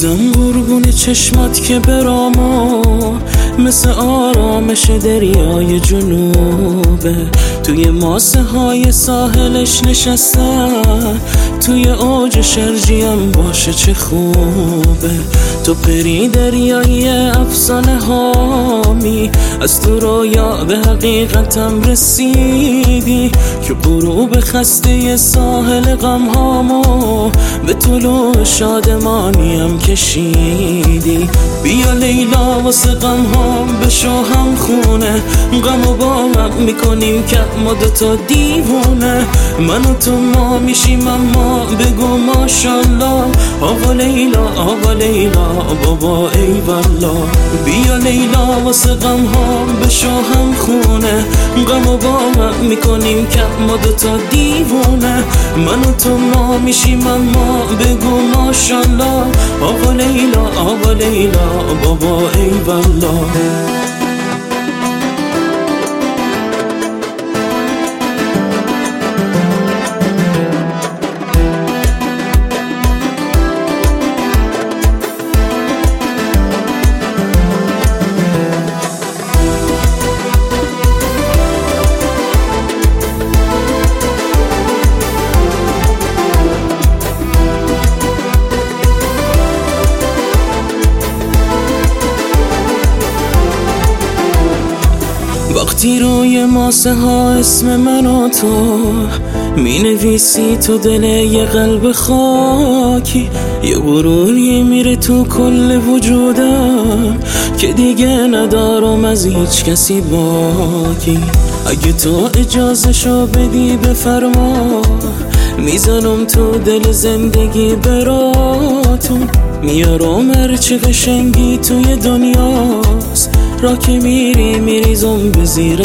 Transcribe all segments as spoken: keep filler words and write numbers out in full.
عزیزم قربون چشمات که براما مثل آرامش دریای جنوبه. توی ماسه های ساحلش نشستن، توی اوج شرجیم باشه چه خوبه. تو پری دریایی افسانه هامی، از تو رویا به حقیقتم رسیدی که غروب خسته ساحل غم هامو به طلوع شادمانیم کشیدی. بیا لیلا واسه غم هام بشو هم خونه، غم و با هم میکنیم که ما دوتا دیوونه. من و تو ما میشیم اما بگو ماشالله. آقا لیلا آقا لیلا بابا ای والا. بیا لیلا واسه غم هام بشو هم خونه، غم و با هم میکنیم که ما دوتا دیوونه. من و تو ما میشیم اما بگو ماشالله. آقا لیلا آقا لیلا بابا ای والا. وقتی روی ماسه ها اسم من و تو می نویسی، تو دل یه قلب خاکی، یه غروری میره تو کل وجودم که دیگه ندارم از هیچ کسی باکی. اگه تو اجازه شو بدی بفرما، میزنم تو دل زندگی براتون، میارم هرچی قشنگی توی دنیاست، را که میری میریزم به زیر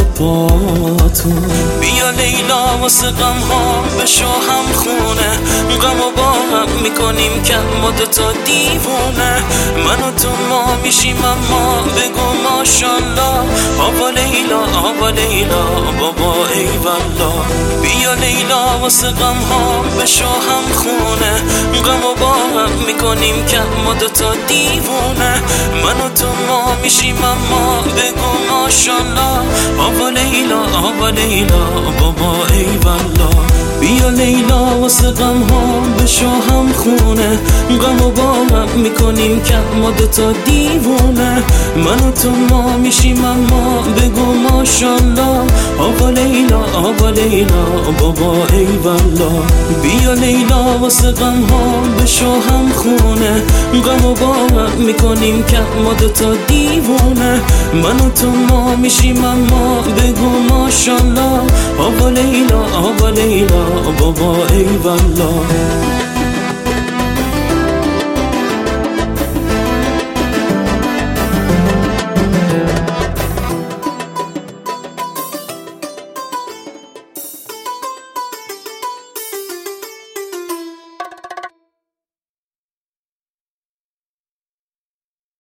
پاتون. بیا لیلا واسه غم ها بشو هم خونه، غم و با هم میکنیم که ما دوتا دیوونه. من و تو ما میشیم اما بگو ماشالله. آقا لیلا آقا لیلا بابا ای والا. بیا لیلا واسه غم ها بشو هم خونه، غم و با هم میکنیم که ما دوتا دیوونه. من و تو ما میشیم اما بگو ماشالله. آقا لیلا آقا لیلا بابا ای والا. بیا لیلا واسه غم ها بشو هم خونه، غم و با هم میکنیم که ما دوتا دیوونه. من و تو ما میشیم اما بگو ماشالله. آقا لیلا آقا لیلا بابا ای والا. بیا لیلا واسه غم ها بشو هم خونه، غم و با هم میکنیم که ما دوتا دیوونه. من و تو ما میشیم اما بگو ماشالله. آقا لیلا آقا لیلا بابا ای والا.